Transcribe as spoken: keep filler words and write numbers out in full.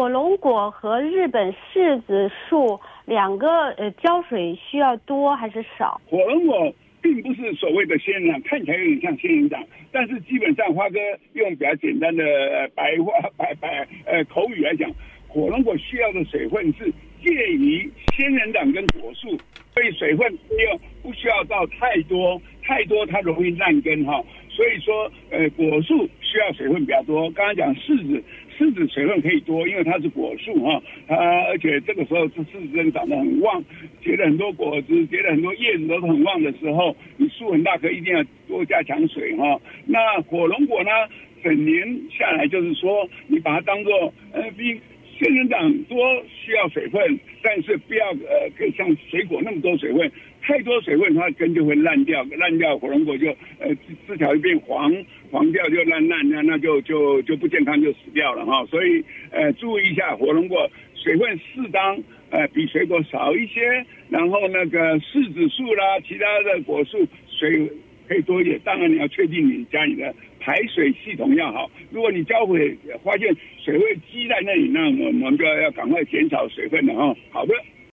火龙果和日本柿子树两个呃浇水需要多还是少？ 火龙果并不是所谓的仙人掌，看起来有点像仙人掌，但是基本上花哥用比较简单的白话白白呃口语来讲，火龙果需要的水分是介于仙人掌跟果树，所以水分又不需要到太多，太多它容易烂根哈。所以说，呃，果树需要水分比较多。刚刚讲柿子，柿子水分可以多，因为它是果树哈，它而且这个时候是柿子根长得很旺，结了很多果子，结了很多叶子都是很旺的时候，你树很大棵，一定要多加强水哈。那火龙果呢，整年下来就是说，你把它当做呃比仙人掌多需要水分，但是不要呃像水果那么多水分。太多水分，它的根就会烂掉，烂掉火龙果就呃枝条就变黄，黄掉就烂烂，那那就就就不健康，就死掉了哈。所以呃注意一下，火龙果水分适当，呃比水果少一些，然后那个柿子树啦，其他的果树水可以多一点。当然你要确定你家里的排水系统要好。如果你浇水发现水会积在那里，那我们就要赶快减少水分了哈。好的。